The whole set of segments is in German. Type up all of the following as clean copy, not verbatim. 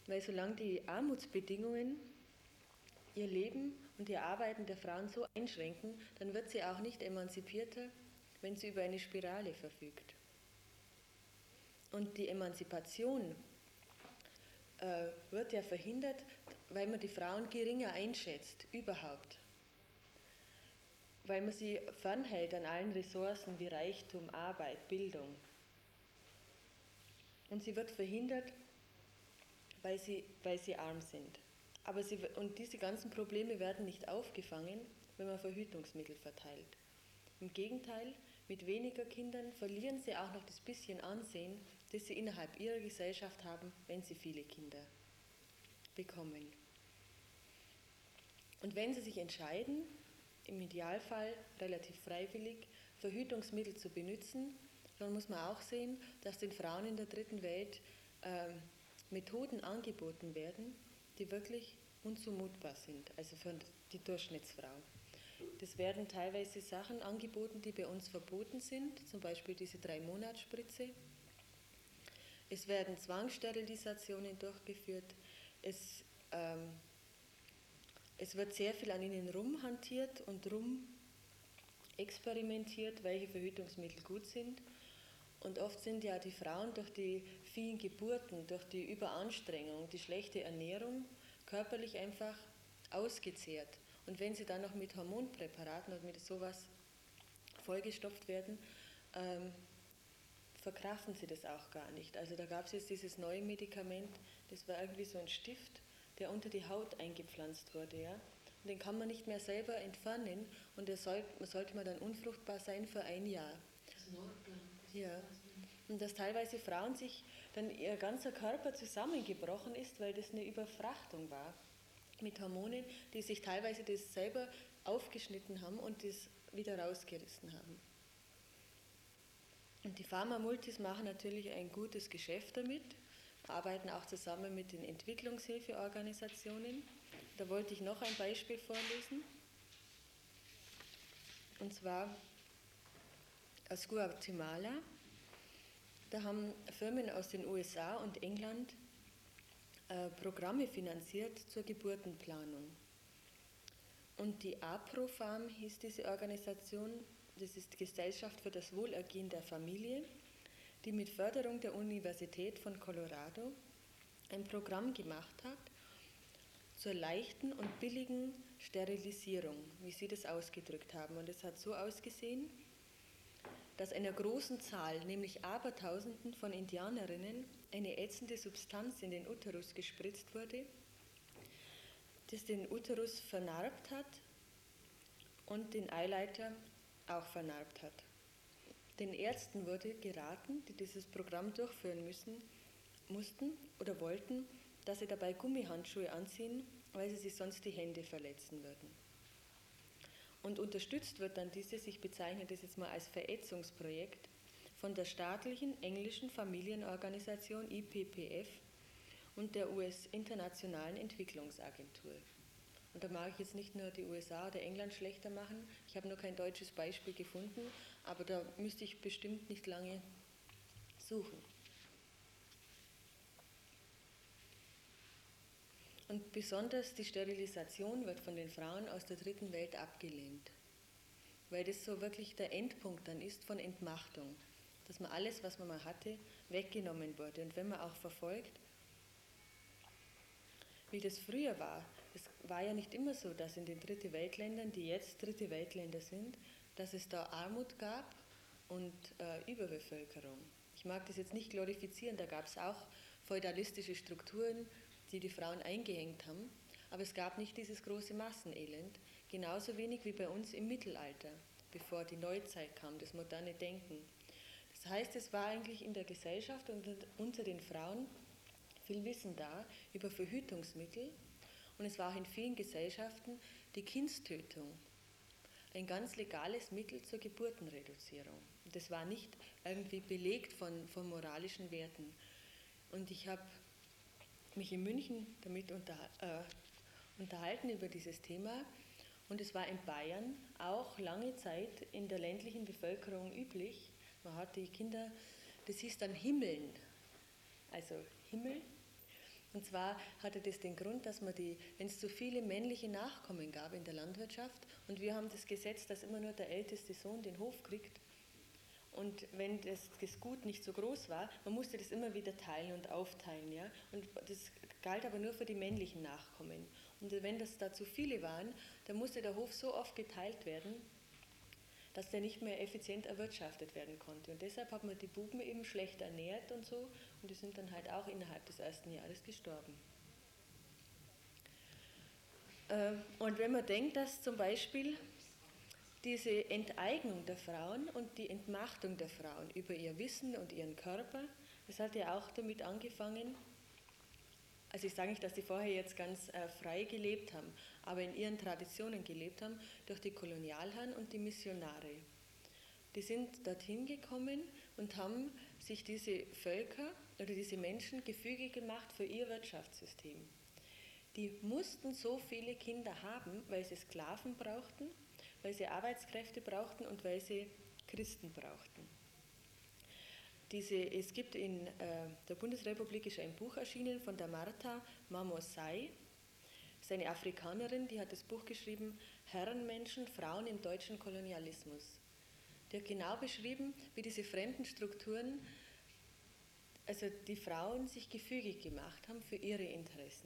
Weil solange die Armutsbedingungen ihr Leben und ihr Arbeiten der Frauen so einschränken, dann wird sie auch nicht emanzipierter, wenn sie über eine Spirale verfügt. Und die Emanzipation wird ja verhindert, weil man die Frauen geringer einschätzt, überhaupt. Weil man sie fernhält an allen Ressourcen wie Reichtum, Arbeit, Bildung. Und sie wird verhindert, weil sie arm sind. Und diese ganzen Probleme werden nicht aufgefangen, wenn man Verhütungsmittel verteilt. Im Gegenteil, mit weniger Kindern verlieren sie auch noch das bisschen Ansehen, das sie innerhalb ihrer Gesellschaft haben, wenn sie viele Kinder bekommen. Und wenn sie sich entscheiden, im Idealfall relativ freiwillig, Verhütungsmittel zu benutzen, dann muss man auch sehen, dass den Frauen in der dritten Welt Methoden angeboten werden, die wirklich unzumutbar sind, also für die Durchschnittsfrau. Das werden teilweise Sachen angeboten, die bei uns verboten sind, zum Beispiel diese 3-Monats-Spritze. Es werden Zwangssterilisationen durchgeführt. Es wird sehr viel an ihnen rumhantiert und rumexperimentiert, welche Verhütungsmittel gut sind. Und oft sind ja die Frauen durch die vielen Geburten, durch die Überanstrengung, die schlechte Ernährung körperlich einfach ausgezehrt. Und wenn sie dann noch mit Hormonpräparaten und mit sowas vollgestopft werden, verkraften sie das auch gar nicht. Also da gab es jetzt dieses neue Medikament, das war irgendwie so ein Stift, der unter die Haut eingepflanzt wurde. Ja? Und den kann man nicht mehr selber entfernen und sollte man dann unfruchtbar sein für 1 Jahr. Das Norplan. Ja. Und dass teilweise Frauen sich dann ihr ganzer Körper zusammengebrochen ist, weil das eine Überfrachtung war mit Hormonen, die sich teilweise das selber aufgeschnitten haben und das wieder rausgerissen haben. Und die Pharma-Multis machen natürlich ein gutes Geschäft damit, arbeiten auch zusammen mit den Entwicklungshilfeorganisationen. Da wollte ich noch ein Beispiel vorlesen. Und zwar aus Guatemala. Da haben Firmen aus den USA und England Programme finanziert zur Geburtenplanung. Und die APRO-Farm hieß diese Organisation, das ist die Gesellschaft für das Wohlergehen der Familie, die mit Förderung der Universität von Colorado ein Programm gemacht hat zur leichten und billigen Sterilisierung, wie sie das ausgedrückt haben. Und es hat so ausgesehen, dass einer großen Zahl, nämlich Abertausenden von Indianerinnen, eine ätzende Substanz in den Uterus gespritzt wurde, das den Uterus vernarbt hat und den Eileiter auch vernarbt hat. Den Ärzten wurde geraten, die dieses Programm durchführen mussten oder wollten, dass sie dabei Gummihandschuhe anziehen, weil sie sich sonst die Hände verletzen würden. Und unterstützt wird dann dieses, ich bezeichne das jetzt mal als Verätzungsprojekt, von der staatlichen englischen Familienorganisation IPPF und der US-Internationalen Entwicklungsagentur. Und da mag ich jetzt nicht nur die USA oder England schlechter machen, ich habe nur kein deutsches Beispiel gefunden, aber da müsste ich bestimmt nicht lange suchen. Und besonders die Sterilisation wird von den Frauen aus der dritten Welt abgelehnt, weil das so wirklich der Endpunkt dann ist von Entmachtung, dass man alles, was man mal hatte, weggenommen wurde. Und wenn man auch verfolgt, wie das früher war, es war ja nicht immer so, dass in den Dritte Weltländern, die jetzt Dritte Weltländer sind, dass es da Armut gab und Überbevölkerung. Ich mag das jetzt nicht glorifizieren, da gab es auch feudalistische Strukturen, die die Frauen eingehängt haben, aber es gab nicht dieses große Massenelend, genauso wenig wie bei uns im Mittelalter, bevor die Neuzeit kam, das moderne Denken. Das heißt, es war eigentlich in der Gesellschaft und unter den Frauen viel Wissen da über Verhütungsmittel und es war auch in vielen Gesellschaften die Kindstötung ein ganz legales Mittel zur Geburtenreduzierung. Das war nicht irgendwie belegt von moralischen Werten. Und ich habe mich in München damit unterhalten über dieses Thema und es war in Bayern auch lange Zeit in der ländlichen Bevölkerung üblich. Man hat die Kinder, das hieß dann Himmeln, also Himmel, Und zwar hatte das den Grund, dass wenn es zu viele männliche Nachkommen gab in der Landwirtschaft und wir haben das Gesetz, dass immer nur der älteste Sohn den Hof kriegt und wenn das Gut nicht so groß war, man musste das immer wieder teilen und aufteilen. Ja? Und das galt aber nur für die männlichen Nachkommen. Und wenn das da zu viele waren, dann musste der Hof so oft geteilt werden, dass der nicht mehr effizient erwirtschaftet werden konnte. Und deshalb hat man die Buben eben schlecht ernährt und so und die sind dann halt auch innerhalb des ersten Jahres gestorben. Und wenn man denkt, dass zum Beispiel diese Enteignung der Frauen und die Entmachtung der Frauen über ihr Wissen und ihren Körper, das hat ja auch damit angefangen, also ich sage nicht, dass die vorher jetzt ganz frei gelebt haben, aber in ihren Traditionen gelebt haben, durch die Kolonialherren und die Missionare. Die sind dorthin gekommen und haben sich diese Völker oder diese Menschen gefügig gemacht für ihr Wirtschaftssystem. Die mussten so viele Kinder haben, weil sie Sklaven brauchten, weil sie Arbeitskräfte brauchten und weil sie Christen brauchten. Es gibt in der Bundesrepublik ist ein Buch erschienen von der Martha Mamosai, das ist eine Afrikanerin, die hat das Buch geschrieben, Herrenmenschen, Frauen im deutschen Kolonialismus. Die hat genau beschrieben, wie diese fremden Strukturen, also die Frauen sich gefügig gemacht haben für ihre Interessen.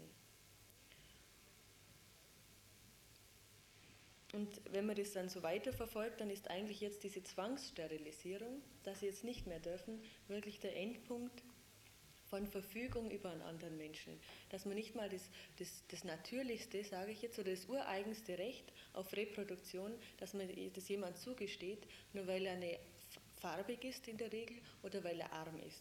Und wenn man das dann so weiterverfolgt, dann ist eigentlich jetzt diese Zwangssterilisierung, dass sie jetzt nicht mehr dürfen, wirklich der Endpunkt von Verfügung über einen anderen Menschen. Dass man nicht mal das Natürlichste, sage ich jetzt, oder das ureigenste Recht auf Reproduktion, dass man das jemand zugesteht, nur weil er farbig ist in der Regel oder weil er arm ist.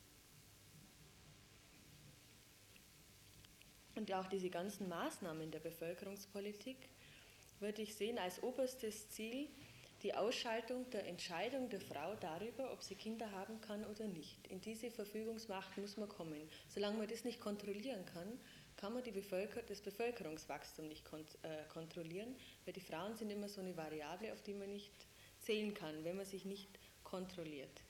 Und auch diese ganzen Maßnahmen der Bevölkerungspolitik würde ich sehen als oberstes Ziel die Ausschaltung der Entscheidung der Frau darüber, ob sie Kinder haben kann oder nicht. In diese Verfügungsmacht muss man kommen. Solange man das nicht kontrollieren kann, kann man das Bevölkerungswachstum nicht kontrollieren, weil die Frauen sind immer so eine Variable, auf die man nicht zählen kann, wenn man sich nicht kontrolliert.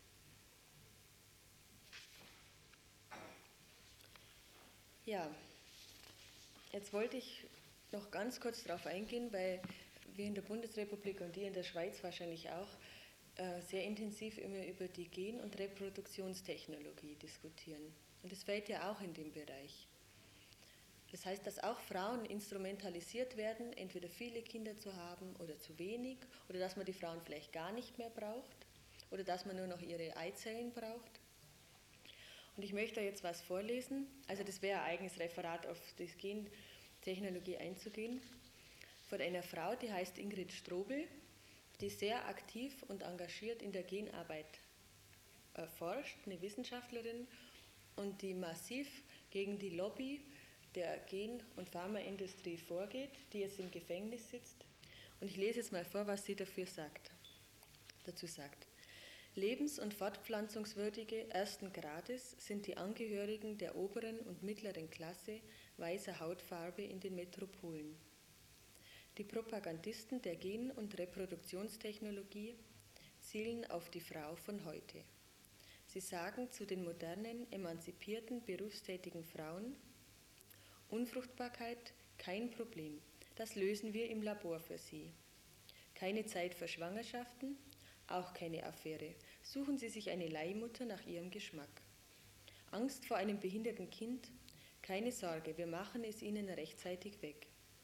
Ja, jetzt wollte ich noch ganz kurz darauf eingehen, weil wir in der Bundesrepublik und ihr in der Schweiz wahrscheinlich auch sehr intensiv immer über die Gen- und Reproduktionstechnologie diskutieren. Und das fällt ja auch in den Bereich. Das heißt, dass auch Frauen instrumentalisiert werden, entweder viele Kinder zu haben oder zu wenig, oder dass man die Frauen vielleicht gar nicht mehr braucht, oder dass man nur noch ihre Eizellen braucht. Und ich möchte jetzt was vorlesen, also das wäre ein eigenes Referat auf die Gentechnologie einzugehen, von einer Frau, die heißt Ingrid Strobel, die sehr aktiv und engagiert in der Genarbeit forscht, eine Wissenschaftlerin und die massiv gegen die Lobby der Gen- und Pharmaindustrie vorgeht, die jetzt im Gefängnis sitzt. Und ich lese jetzt mal vor, was sie dazu sagt. Lebens- und fortpflanzungswürdige ersten Grades sind die Angehörigen der oberen und mittleren Klasse weißer Hautfarbe in den Metropolen. Die Propagandisten der Gen- und Reproduktionstechnologie zielen auf die Frau von heute. Sie sagen zu den modernen, emanzipierten, berufstätigen Frauen, Unfruchtbarkeit, kein Problem, das lösen wir im Labor für Sie. Keine Zeit für Schwangerschaften, auch keine Affäre. Suchen Sie sich eine Leihmutter nach Ihrem Geschmack. Angst vor einem behinderten Kind, keine Sorge, wir machen es Ihnen rechtzeitig weg.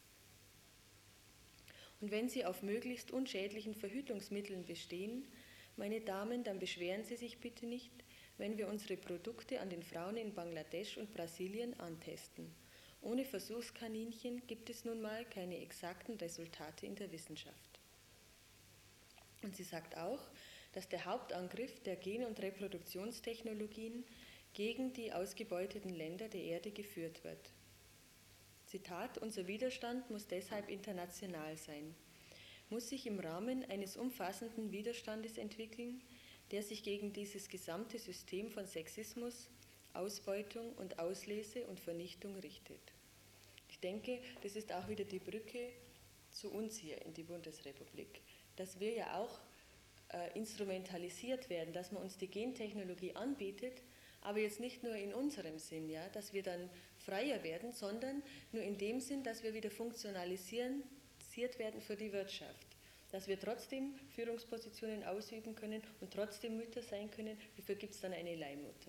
Und wenn Sie auf möglichst unschädlichen Verhütungsmitteln bestehen, meine Damen, dann beschweren Sie sich bitte nicht, wenn wir unsere Produkte an den Frauen in Bangladesch und Brasilien antesten. Ohne Versuchskaninchen gibt es nun mal keine exakten Resultate in der Wissenschaft. Und sie sagt auch, dass der Hauptangriff der Gen- und Reproduktionstechnologien gegen die ausgebeuteten Länder der Erde geführt wird. Zitat, unser Widerstand muss deshalb international sein, muss sich im Rahmen eines umfassenden Widerstandes entwickeln, der sich gegen dieses gesamte System von Sexismus, Ausbeutung und Auslese und Vernichtung richtet. Ich denke, das ist auch wieder die Brücke zu uns hier in die Bundesrepublik, dass wir ja auch instrumentalisiert werden, dass man uns die Gentechnologie anbietet, Aber jetzt nicht nur in unserem Sinn, ja, dass wir dann freier werden, sondern nur in dem Sinn, dass wir wieder funktionalisiert werden für die Wirtschaft. Dass wir trotzdem Führungspositionen ausüben können und trotzdem Mütter sein können. Dafür gibt es dann eine Leihmutter.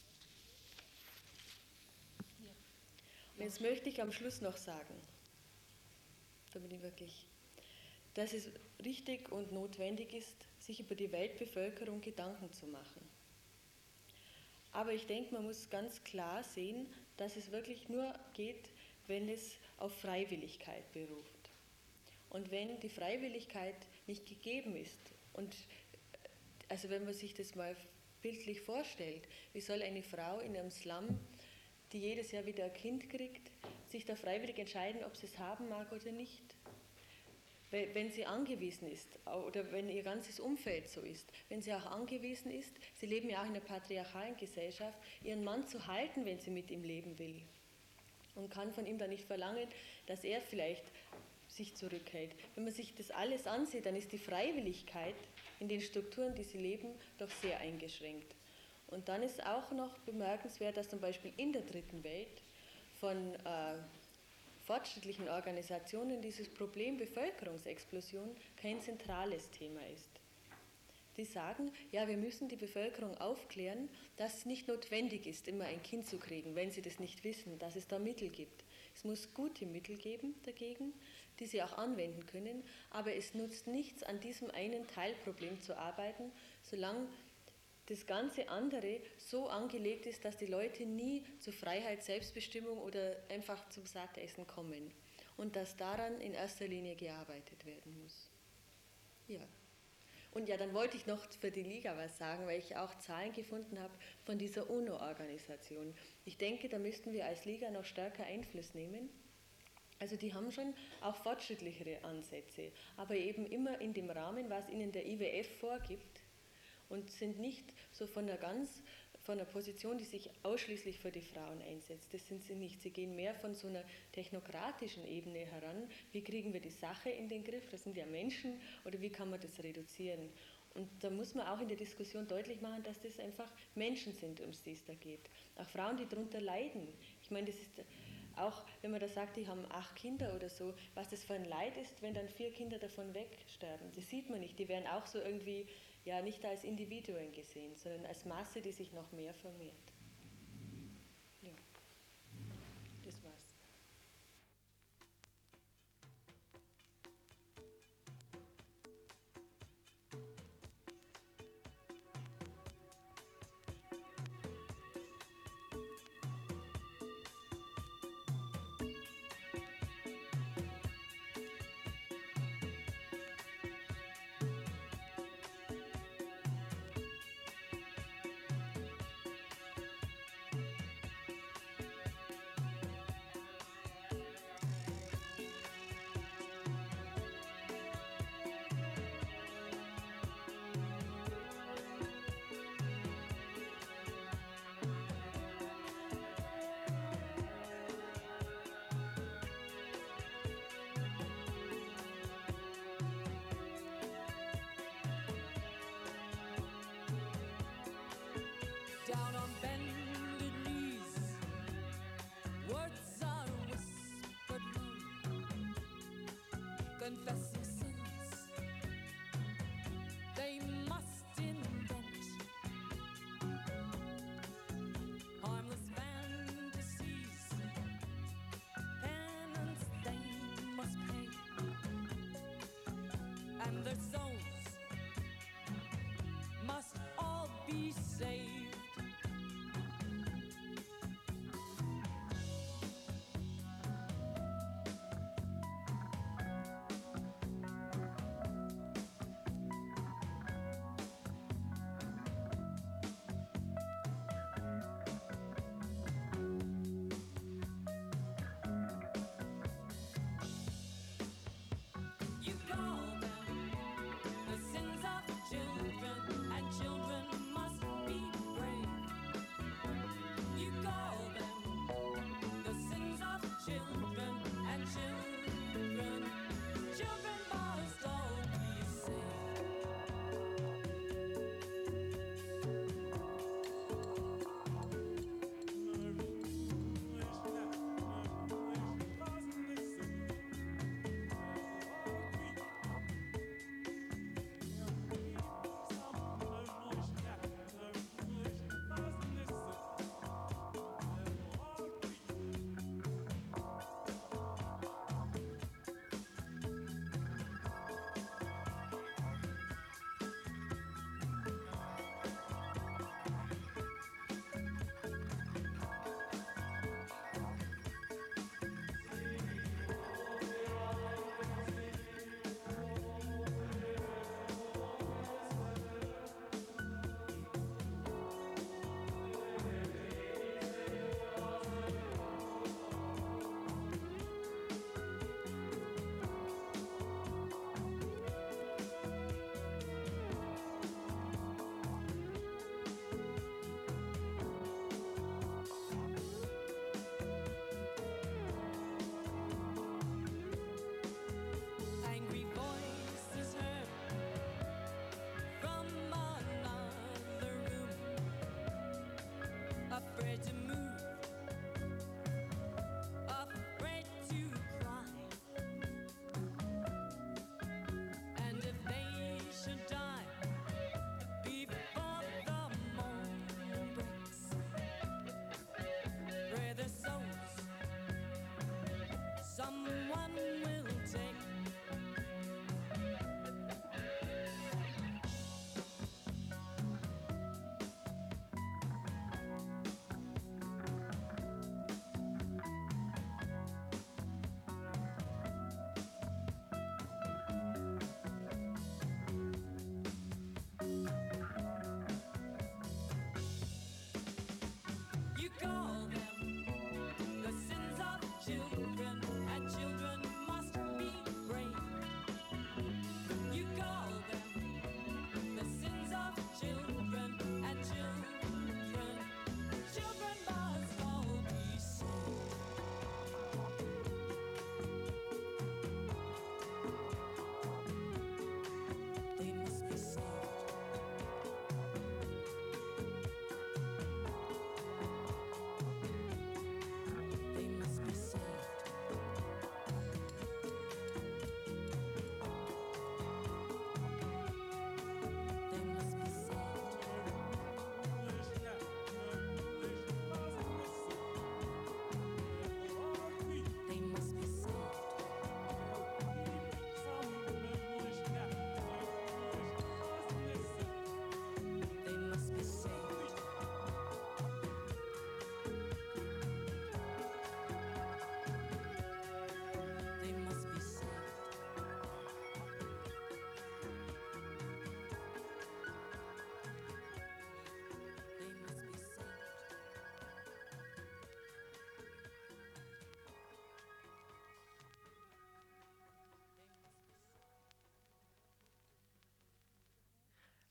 Und jetzt möchte ich am Schluss noch sagen, dass es richtig und notwendig ist, sich über die Weltbevölkerung Gedanken zu machen. Aber ich denke, man muss ganz klar sehen, dass es wirklich nur geht, wenn es auf Freiwilligkeit beruht. Und wenn die Freiwilligkeit nicht gegeben ist, und also wenn man sich das mal bildlich vorstellt, wie soll eine Frau in einem Slum, die jedes Jahr wieder ein Kind kriegt, sich da freiwillig entscheiden, ob sie es haben mag oder nicht? Wenn sie angewiesen ist, oder wenn ihr ganzes Umfeld so ist, wenn sie auch angewiesen ist, sie leben ja auch in einer patriarchalen Gesellschaft, ihren Mann zu halten, wenn sie mit ihm leben will. Und kann von ihm dann nicht verlangen, dass er vielleicht sich zurückhält. Wenn man sich das alles ansieht, dann ist die Freiwilligkeit in den Strukturen, die sie leben, doch sehr eingeschränkt. Und dann ist auch noch bemerkenswert, dass zum Beispiel in der Dritten Welt von fortschrittlichen Organisationen dieses Problem Bevölkerungsexplosion kein zentrales Thema ist. Die sagen, ja, wir müssen die Bevölkerung aufklären, dass es nicht notwendig ist, immer ein Kind zu kriegen, wenn sie das nicht wissen, dass es da Mittel gibt. Es muss gute Mittel geben dagegen, die sie auch anwenden können, aber es nutzt nichts, an diesem einen Teilproblem zu arbeiten, solange das ganze andere so angelegt ist, dass die Leute nie zu Freiheit, Selbstbestimmung oder einfach zum Sattessen kommen und dass daran in erster Linie gearbeitet werden muss. Ja. Und ja, dann wollte ich noch für die Liga was sagen, weil ich auch Zahlen gefunden habe von dieser UNO-Organisation. Ich denke, da müssten wir als Liga noch stärker Einfluss nehmen. Also die haben schon auch fortschrittlichere Ansätze, aber eben immer in dem Rahmen, was ihnen der IWF vorgibt, und sind nicht so von einer Position, die sich ausschließlich für die Frauen einsetzt. Das sind sie nicht. Sie gehen mehr von so einer technokratischen Ebene heran. Wie kriegen wir die Sache in den Griff? Das sind ja Menschen, oder wie kann man das reduzieren? Und da muss man auch in der Diskussion deutlich machen, dass das einfach Menschen sind, um die es da geht. Auch Frauen, die darunter leiden. Ich meine, das ist auch, wenn man da sagt, die haben 8 Kinder oder so, was das für ein Leid ist, wenn dann 4 Kinder davon wegsterben. Das sieht man nicht. Die werden auch so irgendwie ja nicht als Individuen gesehen, sondern als Masse, die sich noch mehr vermehrt. Ja, das war's. Down on bended knees, words are whispered low, confessing sins they must invent, harmless fantasies, penance they must pay, and their souls must all be saved.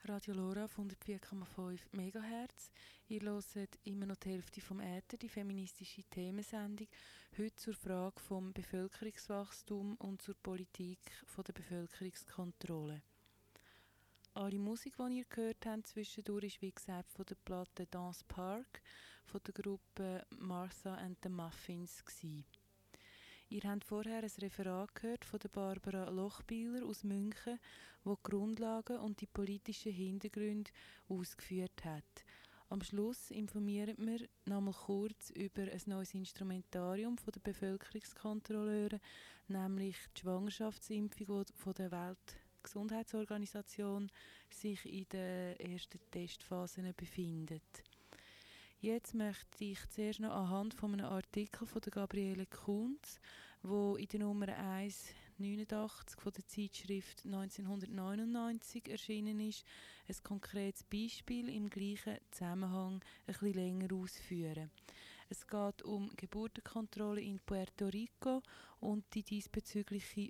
Radio Lora auf 104,5 MHz. Ihr hört immer noch die Hälfte vom Äther, die feministische Themensendung. Heute zur Frage vom Bevölkerungswachstum und zur Politik von der Bevölkerungskontrolle. Alle Musik, die ihr gehört habt zwischendurch, ist wie gesagt von der Platte Dance Park von der Gruppe Martha and the Muffins gsi. Ihr habt vorher ein Referat gehört von der Barbara Lochbihler aus München, wo die Grundlagen und die politischen Hintergründe ausgeführt hat. Am Schluss informieren wir nochmal kurz über ein neues Instrumentarium von der Bevölkerungskontrolleure, nämlich die Schwangerschaftsimpfung, die von der Weltgesundheitsorganisation sich in der ersten Testphase befindet. Jetzt möchte ich zuerst noch anhand von einem Artikel von der Gabriele Kunz, wo in der Nummer 189 von der Zeitschrift 1999 erschienen ist, ein konkretes Beispiel im gleichen Zusammenhang ein bisschen länger ausführen. Es geht um Geburtenkontrolle in Puerto Rico und die diesbezügliche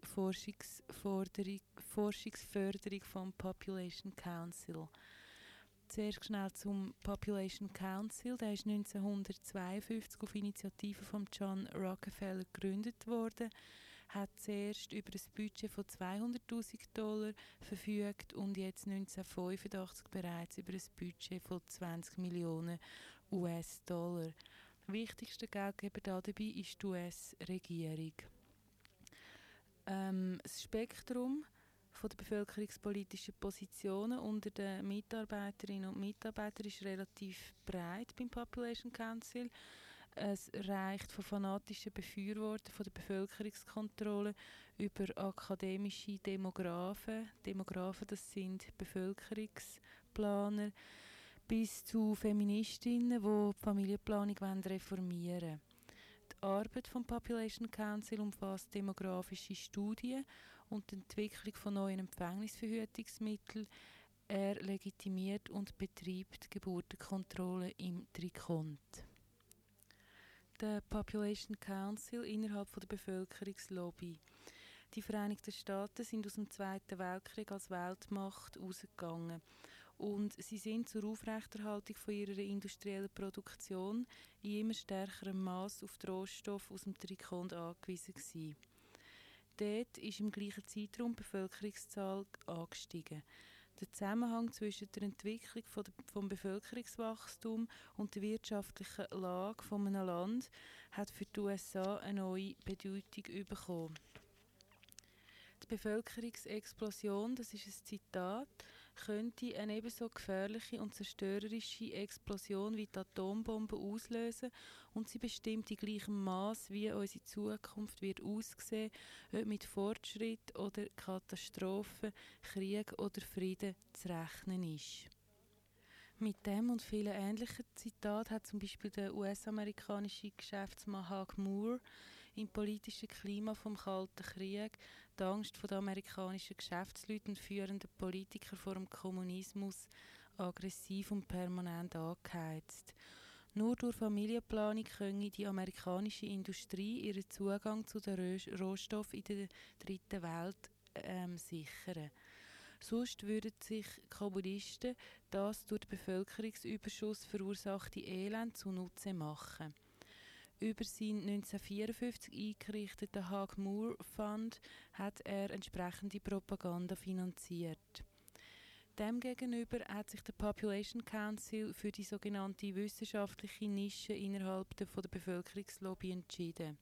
Forschungsförderung vom Population Council. Zuerst schnell zum Population Council. Der ist 1952 auf Initiative von John Rockefeller gegründet worden, hat zuerst über ein Budget von $200.000 verfügt und jetzt 1985 bereits über ein Budget von 20 Millionen US-Dollar. Wichtigster Geldgeber dabei ist die US-Regierung. Das Spektrum von der bevölkerungspolitischen Positionen unter den Mitarbeiterinnen und Mitarbeitern ist relativ breit beim Population Council. Es reicht von fanatischen Befürwortern von der Bevölkerungskontrolle über akademische Demografen, das sind Bevölkerungsplaner, bis zu Feministinnen, die die Familienplanung reformieren wollen. Die Arbeit vom Population Council umfasst demografische Studien und die Entwicklung von neuen Empfängnisverhütungsmitteln. Er legitimiert und betreibt Geburtenkontrolle im Trikont. Der Population Council innerhalb von der Bevölkerungslobby. Die Vereinigten Staaten sind aus dem Zweiten Weltkrieg als Weltmacht ausgegangen und sie sind zur Aufrechterhaltung von ihrer industriellen Produktion in immer stärkerem Maß auf die Rohstoffe aus dem Trikont angewiesen gewesen. Dort ist im gleichen Zeitraum die Bevölkerungszahl angestiegen. Der Zusammenhang zwischen der Entwicklung vom Bevölkerungswachstum und der wirtschaftlichen Lage von einem Land hat für die USA eine neue Bedeutung bekommen. Die Bevölkerungsexplosion, das ist ein Zitat, könnte eine ebenso gefährliche und zerstörerische Explosion wie die Atombombe auslösen und sie bestimmt in gleichem Maß, wie unsere Zukunft wird aussehen, ob mit Fortschritt oder Katastrophen, Krieg oder Frieden zu rechnen ist. Mit dem und vielen ähnlichen Zitaten hat zum Beispiel der US-amerikanische Geschäftsmann Hugh Moore im politischen Klima vom Kalten Krieg die Angst der amerikanischen Geschäftsleute und führenden Politiker vor dem Kommunismus aggressiv und permanent angeheizt. Nur durch Familienplanung könne die amerikanische Industrie ihren Zugang zu den Rohstoffen in der dritten Welt sichern. Sonst würden sich Kommunisten das durch den Bevölkerungsüberschuss verursachte Elend zunutze machen. Über seinen 1954 eingerichteten Hugh Moore Fund hat er entsprechende Propaganda finanziert. Demgegenüber hat sich der Population Council für die sogenannte wissenschaftliche Nische innerhalb der Bevölkerungslobby entschieden.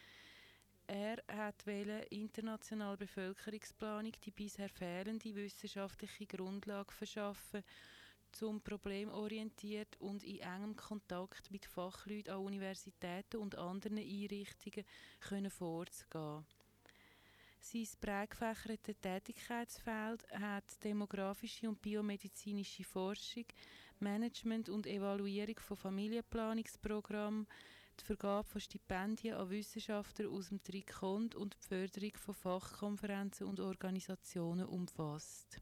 Er wollte internationale Bevölkerungsplanung die bisher fehlende wissenschaftliche Grundlage verschaffen, zum problemorientiert und in engem Kontakt mit Fachleuten an Universitäten und anderen Einrichtungen vorzugehen. Sein breit gefächertes Tätigkeitsfeld hat demografische und biomedizinische Forschung, Management und Evaluierung von Familienplanungsprogrammen, die Vergabe von Stipendien an Wissenschaftler aus dem Trikont und die Förderung von Fachkonferenzen und Organisationen umfasst.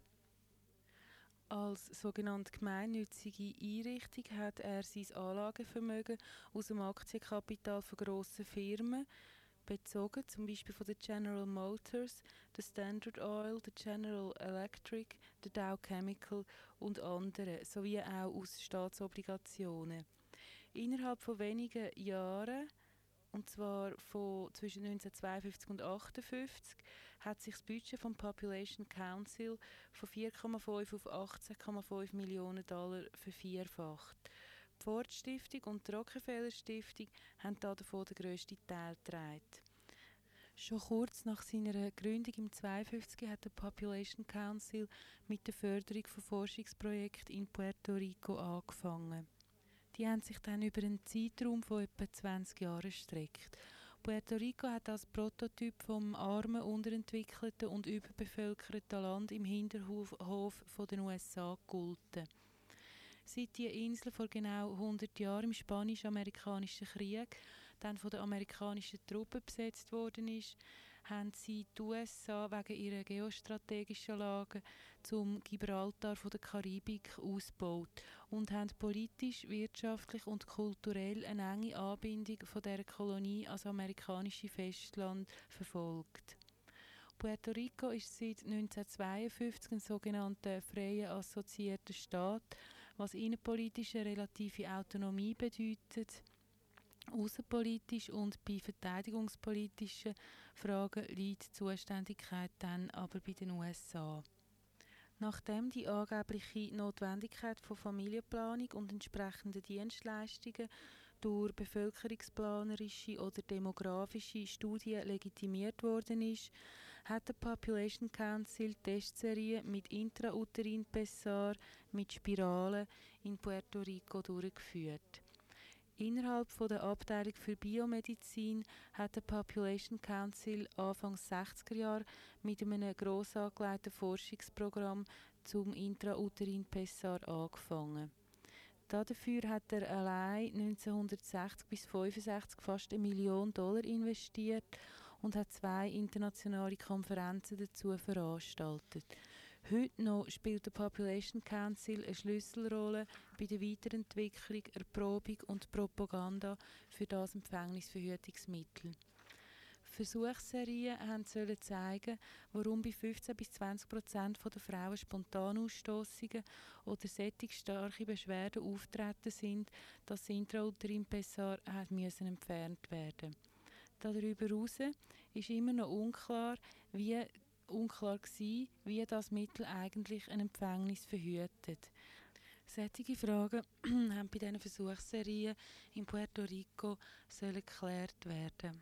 Als sogenannte gemeinnützige Einrichtung hat er sein Anlagevermögen aus dem Aktienkapital von grossen Firmen, bezogen, zum Beispiel von der General Motors, der Standard Oil, der General Electric, der Dow Chemical und anderen, sowie auch aus Staatsobligationen. Innerhalb von wenigen Jahren, und zwar von zwischen 1952 und 1958, hat sich das Budget vom Population Council von 4,5 auf 18,5 Millionen Dollar vervierfacht. Die Ford-Stiftung und die Rockefeller-Stiftung haben davon den grössten Teil getragen. Schon kurz nach seiner Gründung im 1952 hat der Population Council mit der Förderung von Forschungsprojekten in Puerto Rico angefangen. Die haben sich dann über einen Zeitraum von etwa 20 Jahren erstreckt. Puerto Rico hat als Prototyp vom armen, unterentwickelten und überbevölkerten Land im Hinterhof der USA gegolten. Seit die Insel vor genau 100 Jahren im Spanisch-Amerikanischen Krieg dann von den amerikanischen Truppen besetzt worden ist, haben sie die USA wegen ihrer geostrategischen Lage zum Gibraltar von der Karibik ausgebaut und haben politisch, wirtschaftlich und kulturell eine enge Anbindung von dieser Kolonie ans amerikanische Festland verfolgt. Puerto Rico ist seit 1952 ein sogenannter freier assoziierter Staat, was innenpolitisch eine relative Autonomie bedeutet. Außenpolitisch und bei verteidigungspolitischen Fragen liegt die Zuständigkeit dann aber bei den USA. Nachdem die angebliche Notwendigkeit von Familienplanung und entsprechenden Dienstleistungen durch bevölkerungsplanerische oder demografische Studien legitimiert worden ist, hat der Population Council Testserien mit Intrauterin-Pessar mit Spiralen in Puerto Rico durchgeführt. Innerhalb der Abteilung für Biomedizin hat der Population Council Anfang 60er Jahre mit einem gross angelegten Forschungsprogramm zum Intrauterin-Pessar angefangen. Dafür hat er allein 1960 bis 1965 fast $1 Million investiert und hat 2 internationale Konferenzen dazu veranstaltet. Heute noch spielt der Population Council eine Schlüsselrolle bei der Weiterentwicklung, Erprobung und Propaganda für das Empfängnisverhütungsmittel. Versuchsserien sollen zeigen, warum bei 15-20% der Frauen Spontanaustossungen oder solche starke Beschwerden auftreten sind, dass das Intrauterin-Pessar entfernt werden musste. Darüber hinaus ist immer noch unklar gewesen, wie das Mittel eigentlich ein Empfängnis verhütet. Solche Fragen haben bei diesen Versuchsserien in Puerto Rico geklärt werden.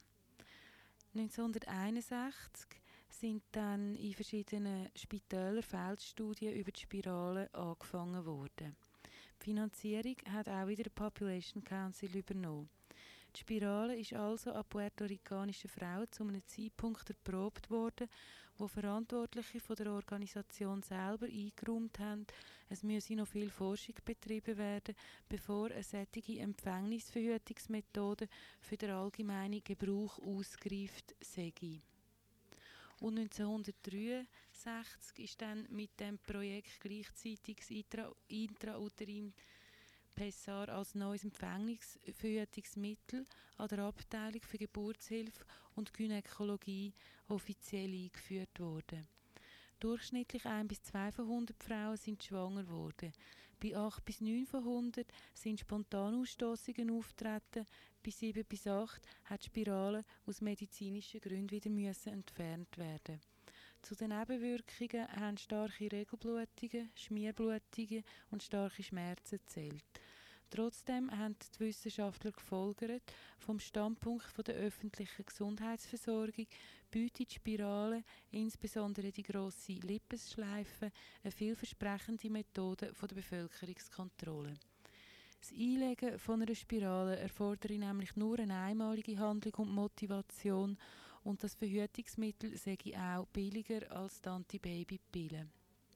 1961 sind dann in verschiedenen Spitälern Feldstudien über die Spirale angefangen worden. Die Finanzierung hat auch wieder der Population Council übernommen. Die Spirale ist also an puerto-ricanischen Frauen zu einem Zeitpunkt erprobt worden, wo Verantwortliche von der Organisation selber eingeräumt haben, es müsse noch viel Forschung betrieben werden, bevor eine solche Empfängnisverhütungsmethode für den allgemeinen Gebrauch ausgereift sei. Und 1963 ist dann mit dem Projekt gleichzeitig das Intrauterin Pessar als neues Empfängnisverhütungsmittel an der Abteilung für Geburtshilfe und Gynäkologie offiziell eingeführt worden. Durchschnittlich 1 bis 2 von 100 Frauen sind schwanger geworden. Bei 8 bis 9 von 100 sind Spontanausstossungen auftreten. Bei 7 bis 8 hat die Spirale aus medizinischen Gründen wieder entfernt werden. Zu den Nebenwirkungen haben starke Regelblutungen, Schmierblutungen und starke Schmerzen gezählt. Trotzdem haben die Wissenschaftler gefolgert, vom Standpunkt der öffentlichen Gesundheitsversorgung bietet die Spirale, insbesondere die grosse Lippenschleife, eine vielversprechende Methode der Bevölkerungskontrolle. Das Einlegen von einer Spirale erfordere nämlich nur eine einmalige Handlung und Motivation und das Verhütungsmittel sei auch billiger als die Antibabypille.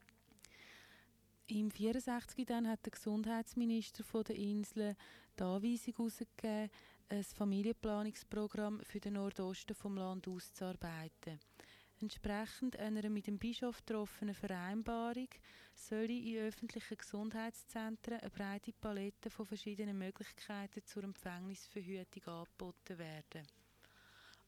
Im 1964 dann hat der Gesundheitsminister der Insel die Anweisung herausgegeben, ein Familienplanungsprogramm für den Nordosten des Landes auszuarbeiten. Entsprechend einer mit dem Bischof getroffenen Vereinbarung soll in öffentlichen Gesundheitszentren eine breite Palette von verschiedenen Möglichkeiten zur Empfängnisverhütung angeboten werden.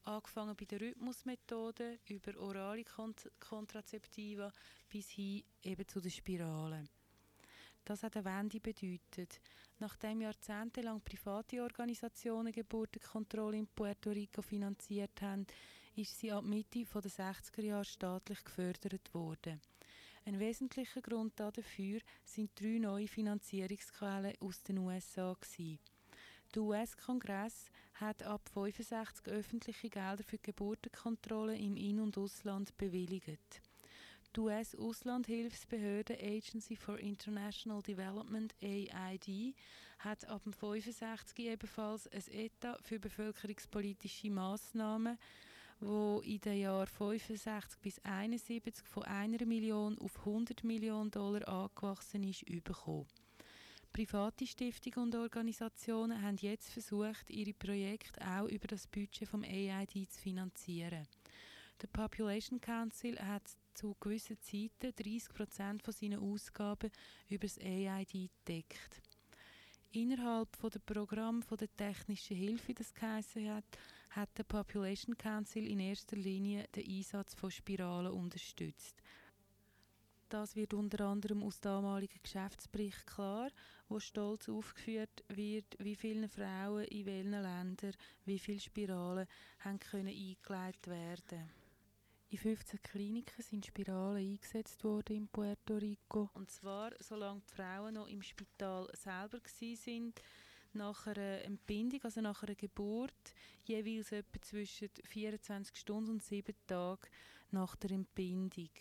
angefangen bei der Rhythmusmethode über orale Kontrazeptiva bis hin eben zu den Spiralen. Das hat eine Wende bedeutet. Nachdem jahrzehntelang private Organisationen Geburtenkontrolle in Puerto Rico finanziert haben, ist sie ab Mitte der 60er Jahre staatlich gefördert worden. Ein wesentlicher Grund dafür sind 3 neue Finanzierungsquellen aus den USA gewesen. Der US-Kongress hat ab 65 öffentliche Gelder für die Geburtenkontrolle im In- und Ausland bewilligt. Die US-Auslandhilfsbehörde Agency for International Development (AID) hat ab 65 ebenfalls ein Etat für bevölkerungspolitische Massnahmen, wo in den Jahren 65 bis 71 von 1 Million auf 100 Millionen Dollar angewachsen ist, bekommen. Private Stiftungen und Organisationen haben jetzt versucht, ihre Projekte auch über das Budget vom AID zu finanzieren. Der Population Council hat zu gewissen Zeiten 30% von seinen Ausgaben über das AID gedeckt. Innerhalb der Programme der technischen Hilfe, das geheissen hat der Population Council in erster Linie den Einsatz von Spiralen unterstützt. Das wird unter anderem aus damaligen Geschäftsberichten klar, wo stolz aufgeführt wird, wie vielen Frauen in welchen Ländern wie viele Spiralen haben können eingeleitet werden. In 15 Kliniken sind Spiralen eingesetzt worden in Puerto Rico. Und zwar, solange die Frauen noch im Spital selber waren, nach einer Entbindung, also nach einer Geburt, jeweils etwa zwischen 24 Stunden und 7 Tagen nach der Entbindung.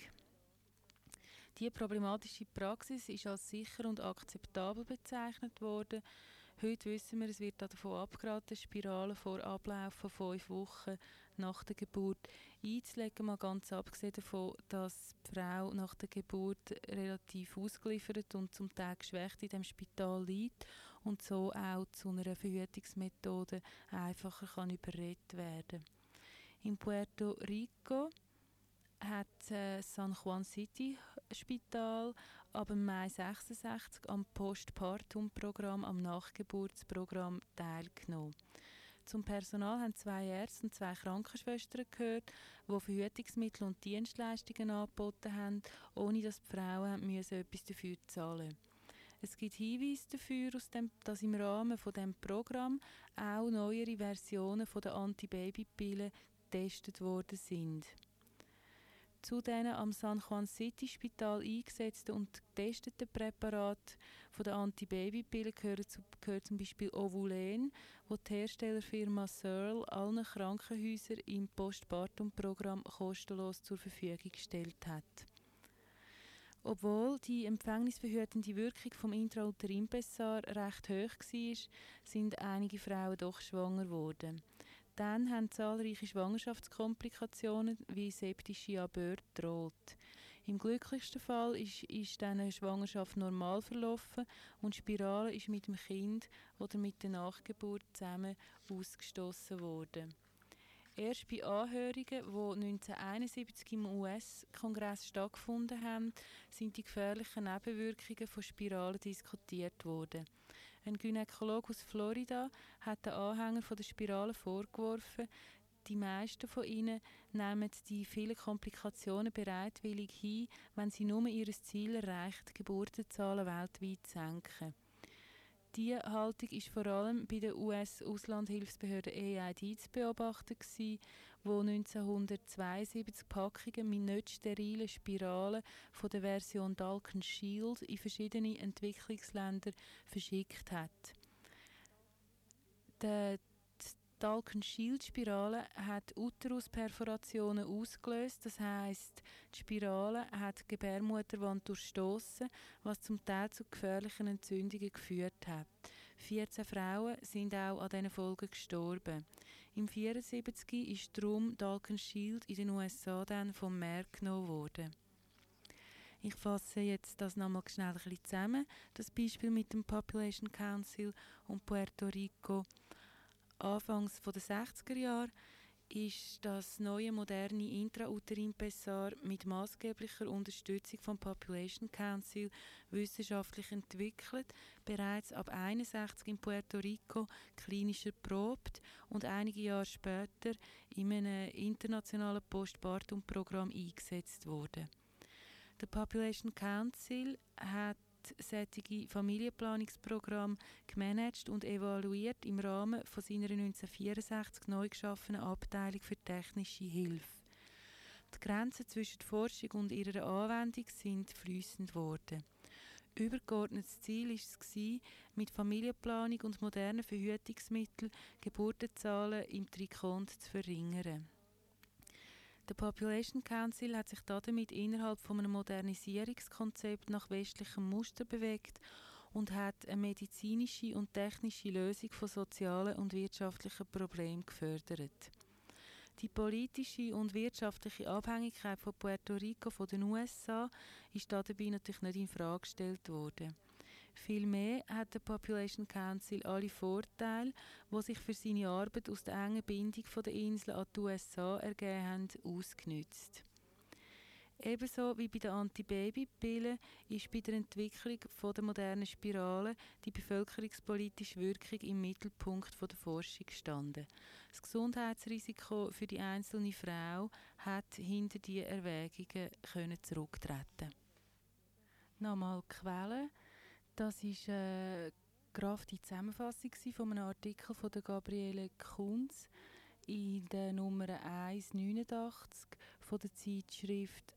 Diese problematische Praxis ist als sicher und akzeptabel bezeichnet worden. Heute wissen wir, es wird davon abgeraten, Spiralen vor Ablauf von 5 Wochen nach der Geburt einzulegen, mal ganz abgesehen davon, dass die Frau nach der Geburt relativ ausgeliefert und zum Teil geschwächt in dem Spital liegt und so auch zu einer Verhütungsmethode einfacher kann überredet werden. In Puerto Rico hat San Juan City Spital ab Mai 66 am Postpartum-Programm, am Nachgeburtsprogramm teilgenommen. Zum Personal haben 2 Ärzte und 2 Krankenschwestern gehört, die Verhütungsmittel und Dienstleistungen angeboten haben, ohne dass die Frauen etwas dafür zahlen mussten. Es gibt Hinweise dafür, dass im Rahmen von diesem Programm auch neuere Versionen der Antibabypillen getestet worden sind. Zu den am San Juan City Spital eingesetzten und getesteten Präparaten der Antibabypillen gehört zum Beispiel Ovulen, wo die Herstellerfirma Searle allen Krankenhäusern im Postpartum-Programm kostenlos zur Verfügung gestellt hat. Obwohl die empfängnisverhütende Wirkung vom Intrauterin-Pessar recht hoch war, sind einige Frauen doch schwanger geworden. Dann haben zahlreiche Schwangerschaftskomplikationen wie septische Abort gedroht. Im glücklichsten Fall ist dann eine Schwangerschaft normal verlaufen und die Spirale ist mit dem Kind oder mit der Nachgeburt zusammen ausgestoßen worden. Erst bei Anhörungen, die 1971 im US-Kongress stattgefunden haben, sind die gefährlichen Nebenwirkungen von Spiralen diskutiert worden. Ein Gynäkologe aus Florida hat den Anhängern der Spirale vorgeworfen, die meisten von ihnen nehmen die vielen Komplikationen bereitwillig hin, wenn sie nur ihr Ziel erreicht, Geburtenzahlen weltweit zu senken. Diese Haltung war vor allem bei der US-Auslandhilfsbehörde AID zu beobachten, wo 1972 Packungen mit nicht sterilen Spiralen von der Version Dalton Shield in verschiedene Entwicklungsländer verschickt hat. Die Dalton Shield Spirale hat Uterusperforationen ausgelöst, das heisst, die Spirale hat die Gebärmutterwand durchstossen, was zum Teil zu gefährlichen Entzündungen geführt hat. 14 Frauen sind auch an diesen Folgen gestorben. Im 1974 ist darum Dalton Shield in den USA dann vom Markt genommen worden. Ich fasse jetzt das nochmal schnell ein bisschen zusammen, das Beispiel mit dem Population Council und Puerto Rico. Anfangs der 60er Jahre ist das neue moderne Intrauterin-Pessar mit maßgeblicher Unterstützung vom Population Council wissenschaftlich entwickelt, bereits ab 61 in Puerto Rico klinisch erprobt und einige Jahre später in einem internationalen Postpartum-Programm eingesetzt wurde. Der Population Council hat solche Familienplanungsprogramme gemanagt und evaluiert im Rahmen von seiner 1964 neu geschaffenen Abteilung für technische Hilfe. Die Grenzen zwischen der Forschung und ihrer Anwendung sind fließend geworden. Übergeordnetes Ziel war es, mit Familienplanung und modernen Verhütungsmitteln Geburtenzahlen im Trikont zu verringern. Der Population Council hat sich damit innerhalb von einem Modernisierungskonzept nach westlichem Muster bewegt und hat eine medizinische und technische Lösung von sozialen und wirtschaftlichen Problemen gefördert. Die politische und wirtschaftliche Abhängigkeit von Puerto Rico von den USA ist dabei natürlich nicht in Frage gestellt worden. Vielmehr hat der Population Council alle Vorteile, die sich für seine Arbeit aus der engen Bindung der Insel an die USA ergeben haben, ausgenutzt. Ebenso wie bei den Antibabypillen ist bei der Entwicklung der modernen Spirale die bevölkerungspolitische Wirkung im Mittelpunkt der Forschung gestanden. Das Gesundheitsrisiko für die einzelne Frau hat hinter diese Erwägungen zurücktreten. Nochmal Quellen. Das war gerade die Zusammenfassung von einem Artikel von der Gabriele Kunz in der Nummer 189 von der Zeitschrift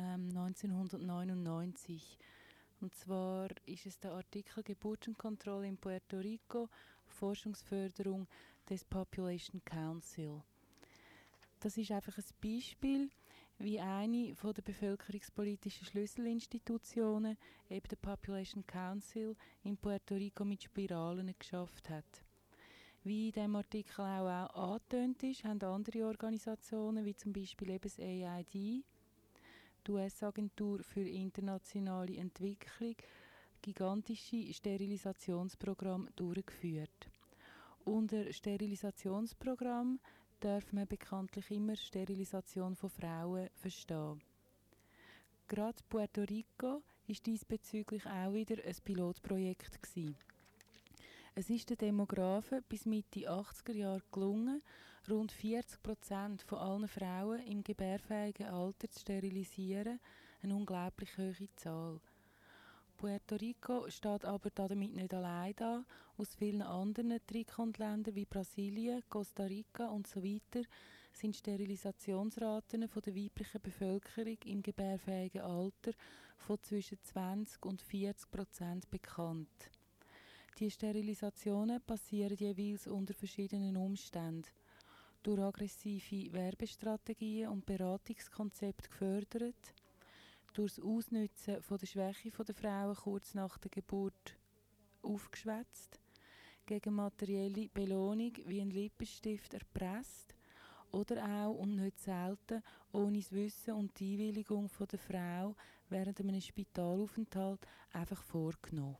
1999. Und zwar ist es der Artikel Geburtenkontrolle in Puerto Rico, Forschungsförderung des Population Council. Das ist einfach ein Beispiel, wie eine von der bevölkerungspolitischen Schlüsselinstitutionen, eben der Population Council, in Puerto Rico mit Spiralen geschafft hat. Wie in diesem Artikel auch angetönt ist, haben andere Organisationen, wie zum Beispiel eben das AID, die US-Agentur für internationale Entwicklung, gigantische Sterilisationsprogramme durchgeführt. Unter Sterilisationsprogramm darf man bekanntlich immer Sterilisation von Frauen verstehen. Gerade Puerto Rico war diesbezüglich auch wieder ein Pilotprojekt gewesen. Es ist den Demografen bis Mitte 80er Jahre gelungen, rund 40% von allen Frauen im gebärfähigen Alter zu sterilisieren, eine unglaublich hohe Zahl. Puerto Rico steht aber damit nicht allein da. Aus vielen anderen Trikont-Ländern wie Brasilien, Costa Rica und so weiter sind Sterilisationsraten von der weiblichen Bevölkerung im gebärfähigen Alter von zwischen 20 und 40% bekannt. Die Sterilisationen passieren jeweils unter verschiedenen Umständen. Durch aggressive Werbestrategien und Beratungskonzepte gefördert, durch das Ausnutzen von der Schwäche der Frauen kurz nach der Geburt aufgeschwätzt, gegen materielle Belohnung wie ein Lippenstift erpresst oder auch und nicht selten ohne das Wissen und die Einwilligung der Frau während einem Spitalaufenthalt einfach vorgenommen.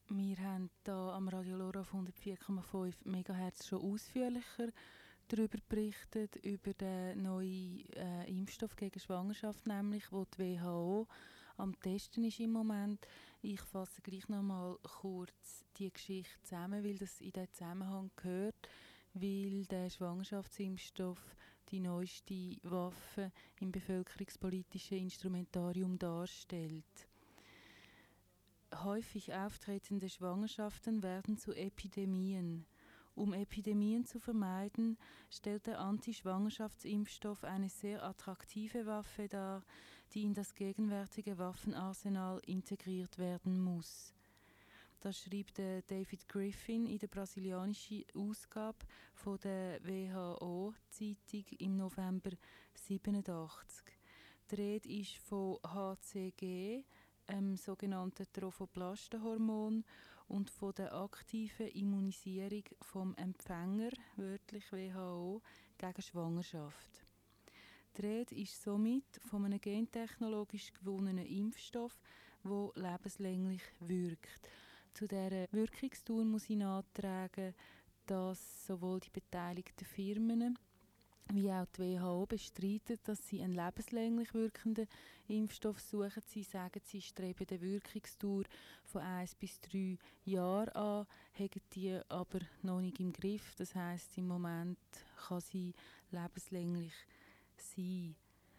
Wir haben hier am Radio Lora auf 104,5 MHz schon ausführlicher darüber berichtet, über den neuen Impfstoff gegen Schwangerschaft, nämlich, wo die WHO am Testen ist im Moment. Ich fasse gleich noch mal kurz die Geschichte zusammen, weil das in diesen Zusammenhang gehört, weil der Schwangerschaftsimpfstoff die neueste Waffe im bevölkerungspolitischen Instrumentarium darstellt. Häufig auftretende Schwangerschaften werden zu Epidemien. Um Epidemien zu vermeiden, stellt der Anti-Schwangerschaftsimpfstoff eine sehr attraktive Waffe dar, die in das gegenwärtige Waffenarsenal integriert werden muss. Das schreibt David Griffin in der brasilianischen Ausgabe von der WHO-Zeitung im November 1987. Die Rede ist von HCG, sogenannten Trophoplastenhormon, und von der aktiven Immunisierung vom Empfänger, wörtlich WHO, gegen Schwangerschaft. Die Rede ist somit von einem gentechnologisch gewonnenen Impfstoff, der lebenslänglich wirkt. Zu dieser Wirkungstour muss ich nachtragen, dass sowohl die beteiligten Firmen wie auch die WHO bestreiten, dass sie einen lebenslänglich wirkenden Impfstoff suchen. Sie sagen, sie streben eine Wirkungsdauer von 1 bis 3 Jahren an, haben die aber noch nicht im Griff. Das heisst, im Moment kann sie lebenslänglich sein.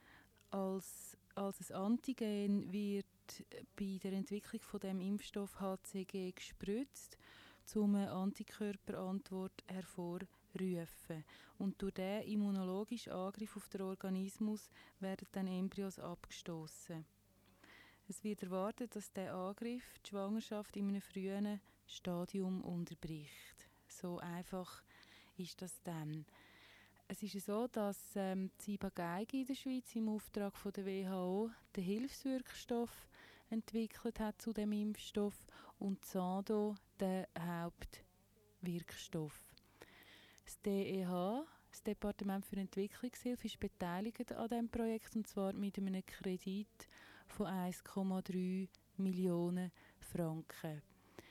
Als ein Antigen wird bei der Entwicklung von dem Impfstoff HCG gespritzt, um eine Antikörperantwort hervorzurufen. Und durch diesen immunologischen Angriff auf den Organismus werden dann Embryos abgestoßen. Es wird erwartet, dass dieser Angriff die Schwangerschaft in einem frühen Stadium unterbricht. So einfach ist das dann. Es ist so, dass Ciba Geigy in der Schweiz im Auftrag von der WHO den Hilfswirkstoff entwickelt hat zu dem Impfstoff und Sandoz den Hauptwirkstoff. Das DEH, das Departement für Entwicklungshilfe, ist beteiligt an diesem Projekt, und zwar mit einem Kredit von 1,3 Millionen Franken.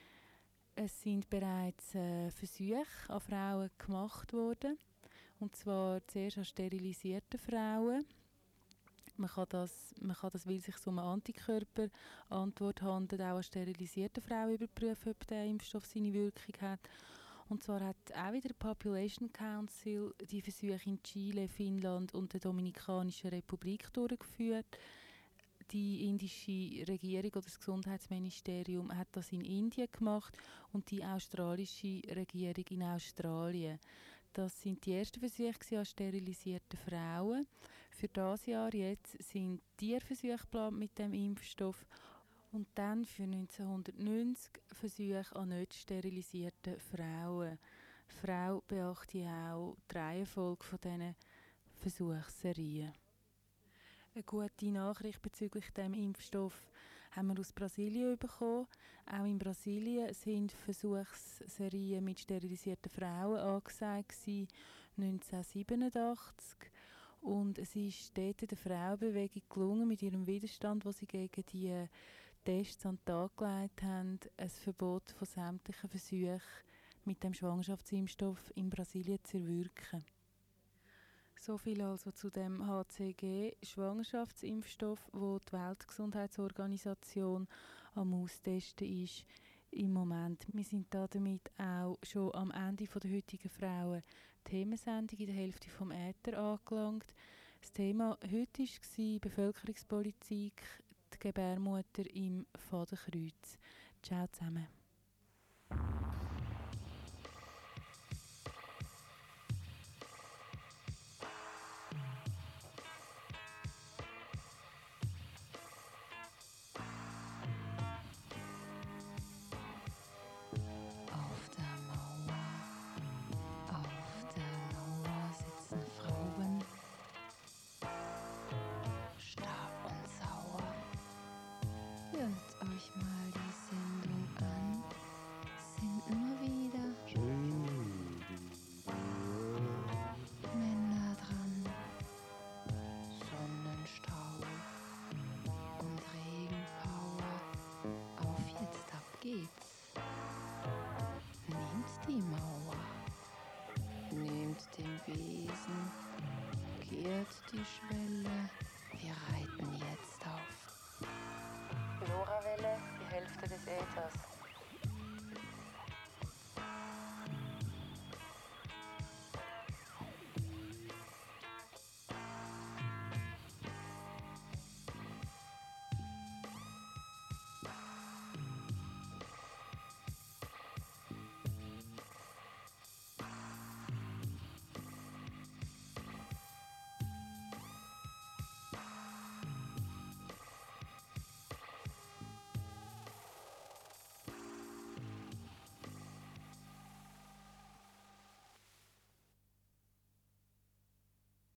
Es sind bereits Versuche an Frauen gemacht worden, und zwar zuerst an sterilisierten Frauen. Man kann das, weil es sich um eine Antikörperantwort handelt, auch an sterilisierten Frauen überprüfen, ob der Impfstoff seine Wirkung hat. Und zwar hat auch wieder der Population Council die Versuche in Chile, Finnland und der Dominikanischen Republik durchgeführt. Die indische Regierung oder das Gesundheitsministerium hat das in Indien gemacht und die australische Regierung in Australien. Das sind die ersten Versuche an sterilisierten Frauen. Für dieses Jahr jetzt sind Tierversuche geplant mit dem Impfstoff. Und dann für 1990 Versuche an nicht sterilisierten Frauen. Frau beachte auch die Reihenfolge von diesen Versuchsserien. Eine gute Nachricht bezüglich dem Impfstoff haben wir aus Brasilien bekommen. Auch in Brasilien sind Versuchsserien mit sterilisierten Frauen angesagt, 1987. Und es ist dort der Frauenbewegung gelungen, mit ihrem Widerstand, den sie gegen die Tests an den Tag gelegt haben, ein Verbot von sämtlichen Versuchen mit dem Schwangerschaftsimpfstoff in Brasilien zu erwirken. So viel also zu dem HCG-Schwangerschaftsimpfstoff, wo die Weltgesundheitsorganisation am Austesten ist im Moment. Wir sind damit auch schon am Ende der heutigen Frauen-Themensendung in der Hälfte vom Äther angelangt. Das Thema heute war Bevölkerungspolitik, die Gebärmutter im Fadenkreuz. Ciao zusammen. Auf der Mauer sitzen Frauen, starr und sauer. Hört euch mal die Sendung an, sind nur wieder Männer dran. Sonnenstau und Regenpower, auf jetzt ab geht's. Nehmt die Mauer, nehmt den Besen, kehrt die Schwelle, wir reiten jetzt auf. LoRa-Welle, die Hälfte des Äthers.